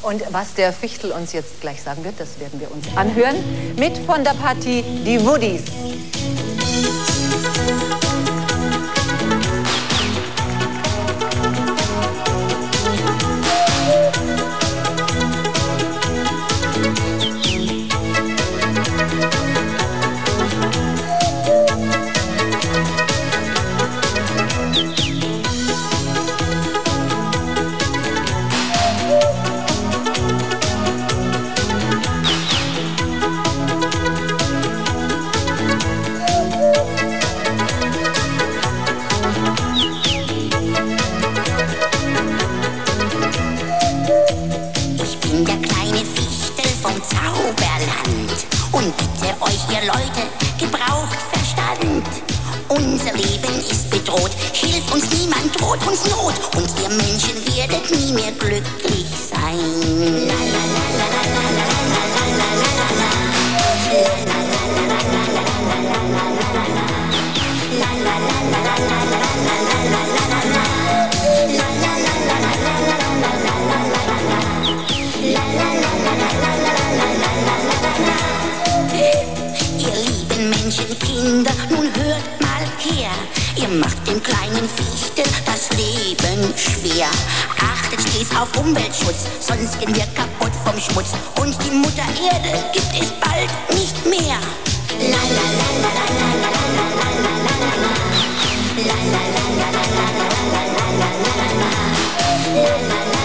Und was der Fichtel uns jetzt gleich sagen wird, das werden wir uns anhören. Mit von der Partie die Woodies. Zauberland und bitte euch, ihr Leute, gebraucht Verstand. Unser Leben ist bedroht, hilft uns niemand, droht uns Not und ihr Menschen werdet nie mehr glücklich sein. La, la, la, la, la, la, la, la, la, la, la, la. La, la, la, la, la, la, la, la, la, la, la, la. La, la, la, la, la, la, la, la, la, la, la, la, la. La, la, la, la, la, la, la, la, la, la, la, la, la. La, la, la, la, la, la, la. Ihr lieben Menschenkinder, nun hört mal her. Ihr macht dem kleinen Fichtel das Leben schwer. Achtet stets auf Umweltschutz, sonst gehen wir kaputt vom Schmutz. Und die Mutter Erde gibt es bald nicht mehr. La la la la la la la la la la la la. La la la la la la la la la la la la. La la la.